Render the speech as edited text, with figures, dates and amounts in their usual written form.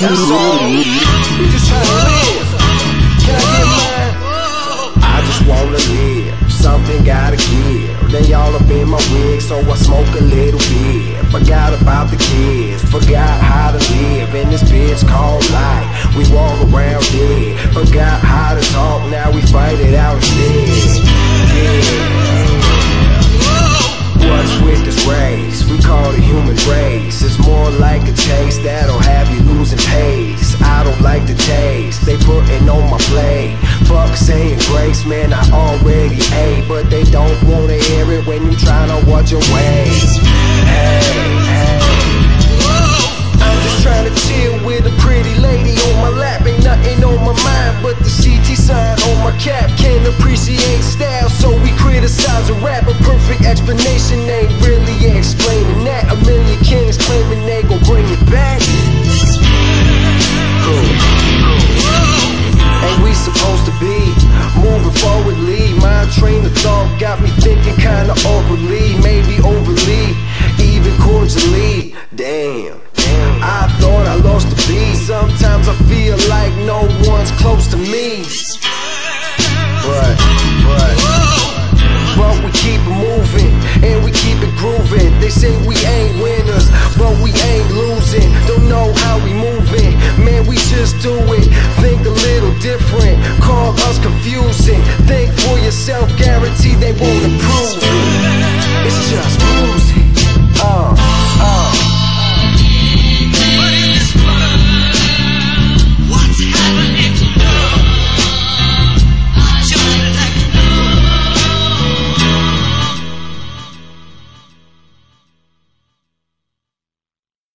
That's all. We just trying to live. Can I get mine? I just wanna live. Something gotta give. They all up in my wig, so I smoke a little bit. Forgot about the kids, forgot how to live in this bitch called life. We walk around dead, forgot how to talk, now we fight it out instead.